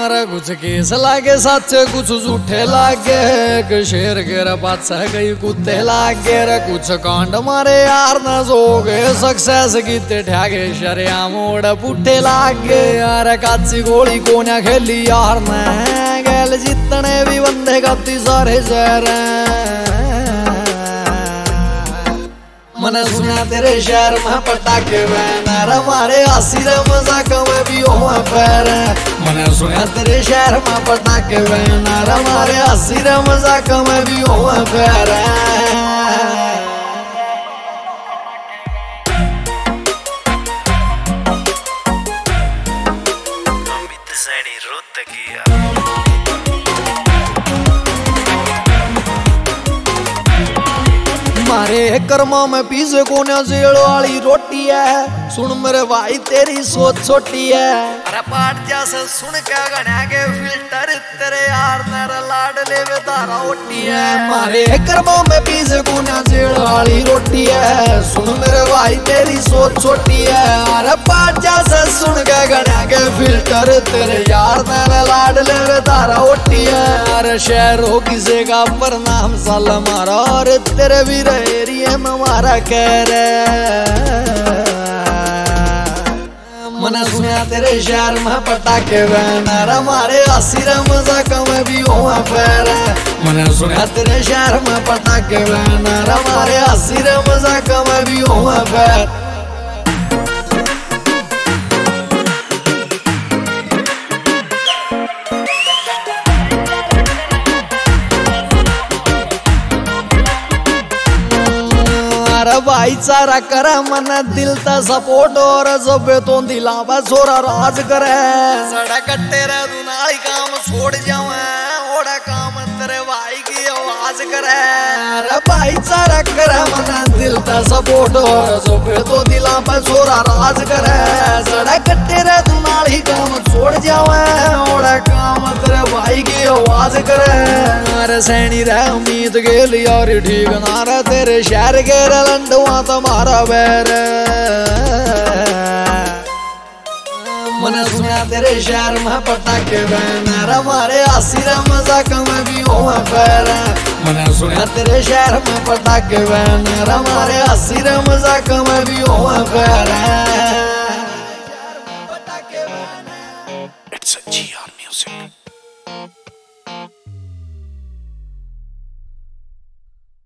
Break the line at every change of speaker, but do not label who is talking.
अरे कुछ केस लागे सच कुछ झूठे लागे कि शेर के पाछे कई कुत्ते लागे रे कुछ कांड मारे यार न जोगे सक्सेस कीते ठ्यागे शरिया मोड़ पुठे लागे यार काची गोली कोन्या खेली यार ने गैल जितने भी बंदे गति सारे शहर मैंने सुना तेरे शहर में पटाखे बैनर हमारे हंसी रे मजाक में भी हो पैर मैंने सुना तेरे शहर में पटाखे बैनर हमारे हंसी रे मजाक में भी हो पैर मारे कर्मा में पीछे कोने जेल वाली रोटी है सुन मेरे भाई तेरी सोच छोटी है अरे पाट जैसे सुन के गणा के फिल्टर तेरे यार मेरा लाड ले वे तारा ओटी है मारे कर्मा में पीछे कोने जेल वाली रोटी है सुन मेरे भाई तेरी सोच छोटी है अरे पाट जैसे सुन के गणा के फिल्टर तेरे यार मेरा लाड ले वे तारा ओटी है अरे शहर हो किसे का पर नाम साल मारा और तेरे भी एरिया में मारा कह मैंने सुना तेरे शहर में पटाखे बैनर हमारे हंसी रे मजाक में भी हो पैर मैंने सुना तेरे शहर में पटाखे बैनर हमारे हंसी रे मजाक में भी हो पैर भाईचारा करे मन दिल ता सपोर्ट और जब तो दिलावा छोरा राज करे सड़क कट्टे रे दुनाई काम छोड़ जावे ओड़ा काम तेरे भाई की आवाज करे अरे भाईचारा करे मन दिल ता सपोर्ट और जब तो दिलावा छोरा राज करे सड़क कट्टे रे दुनाई काम छोड़ जावे ओड़ा काम तेरे भाई की आवाज करे अरे सैनी रे उम्मीद के लिए और ठीक ना रे तेरे शहर के लंडवा तुम्हारा बैर मैंने सुना तेरे शहर में पटाखे बैनर हमारे हंसी रे मजाक में भी हो पैर मैंने सुना तेरे शहर में पटाखे बैनर हमारे हंसी रे मजाक में भी हो पैर